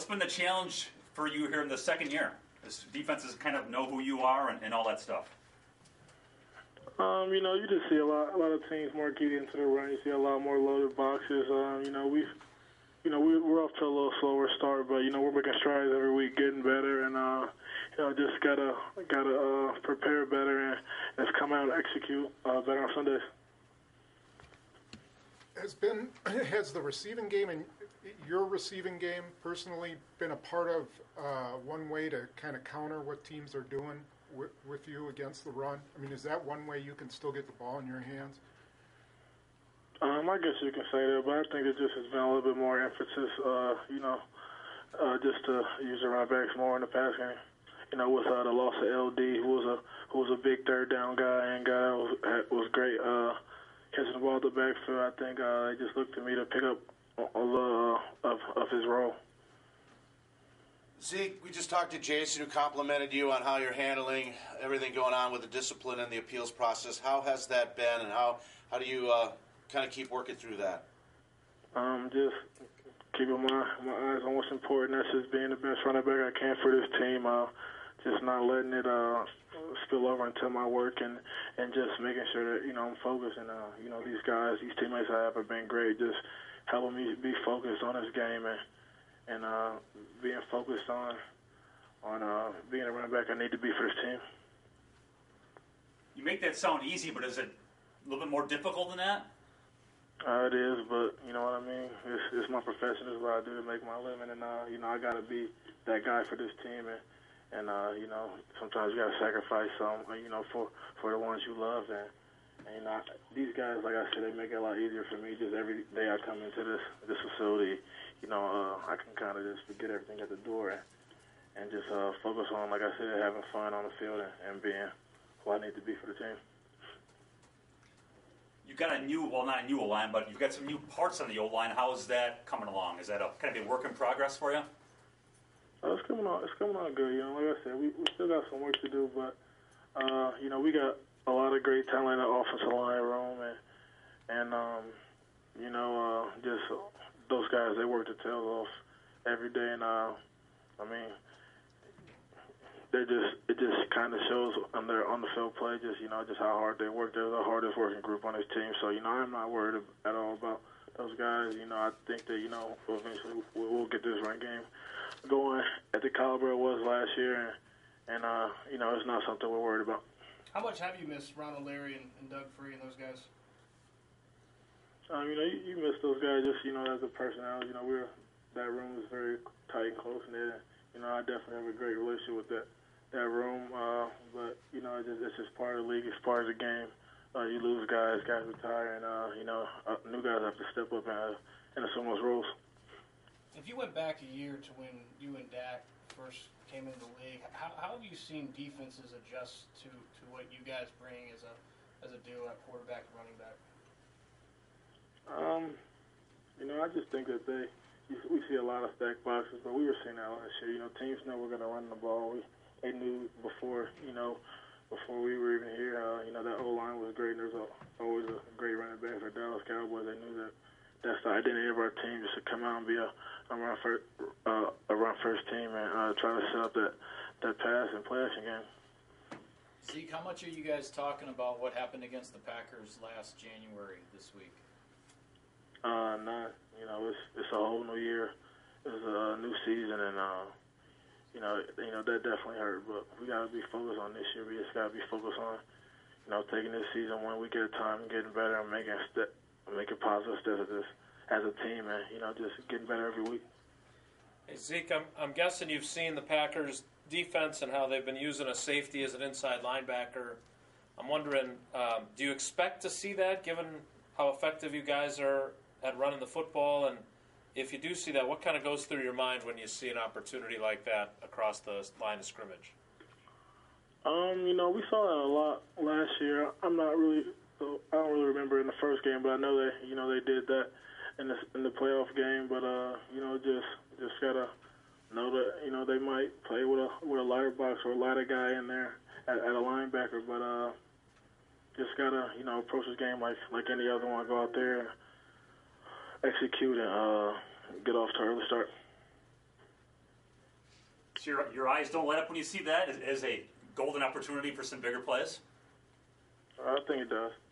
What's been the challenge for you here in the second year? This defenses kind of know who you are and all that stuff. You just see a lot of teams more get into the run. You see a lot more loaded boxes. We're off to a little slower start, but we're making strides every week, getting better, and just gotta prepare better and just come out and execute better on Sundays. Has the receiving game and your receiving game personally been a part of one way to kind of counter what teams are doing with you against the run? I mean, is that one way you can still get the ball in your hands? I guess you can say that, but I think it just has been a little bit more emphasis, just to use the running backs more in the pass game. With the loss of LD, who was a big third down guy and guy was great catching the ball at the backfield. I think they just looked to me to pick up a little of his role. Zeke, we just talked to Jason, who complimented you on how you're handling everything going on with the discipline and the appeals process. How has that been, and how do you kind of keep working through that? Just keeping my eyes on what's important. That's just being the best running back I can for this team. Just not letting it spill over into my work and just making sure that I'm focused. And these guys, these teammates I have been great. Just helping me be focused on this game and being focused on being a running back I need to be for this team. You make that sound easy, but is it a little bit more difficult than that? It is, but you know what I mean? It's my profession. It's what I do to make my living, and I got to be that guy for this team, and sometimes you got to sacrifice some, for the ones you love, and these guys, like I said, they make it a lot easier for me. Just every day I come into this facility, I can kind of just forget everything at the door and just focus on, like I said, having fun on the field and being who I need to be for the team. You've got not a new O-line, but you've got some new parts on the O-line. How is that coming along? Is that kind of a work in progress for you? It's coming on good. Like I said, we still got some work to do, but we got a lot of great talent in the offensive line room, and just those guys, they work their tails off every day, and it just kind of shows on the field play, just how hard they work. They're the hardest working group on this team. So I'm not worried at all about those guys. I think that eventually we'll get this run game going at the caliber it was last year, and it's not something we're worried about. How much have you missed Ron O'Leary and Doug Free and those guys? You miss those guys just as a personality. That room is very tight and close knit. I definitely have a great relationship with that room, but it's just part of the league. It's part of the game. You lose guys retire, and new guys have to step up and assume those roles. If you went back a year to when you and Dak first came into the league, how have you seen defenses adjust to what you guys bring as a duo at quarterback and running back? I just think that we see a lot of stacked boxes, but we were seeing that last year. Teams know we're going to run the ball. They knew before we were even here, that O-line was great, and there's always a great running back for Dallas Cowboys. They knew that's the identity of our team, just to come out and be a run first team and try to set up that pass and play action game. Zeke, how much are you guys talking about what happened against the Packers last January this week? None. It's a whole new year. It's a new season, and that definitely hurt. But we got to be focused on this year. We just got to be focused on, taking this season one week at a time and getting better and making positive steps as a team, and just getting better every week. Hey Zeke, I'm guessing you've seen the Packers defense and how they've been using a safety as an inside linebacker. I'm wondering, do you expect to see that given how effective you guys are at running the football? And if you do see that, what kind of goes through your mind when you see an opportunity like that across the line of scrimmage? We saw that a lot last year. I don't really remember in the first game, but I know that they did that in the playoff game. But just gotta know that they might play with a lighter box or a lighter guy in there at a linebacker. But just gotta approach this game like any other one. Go out there, execute, and get off to an early start. So your eyes don't light up when you see that as a golden opportunity for some bigger plays? I think it does.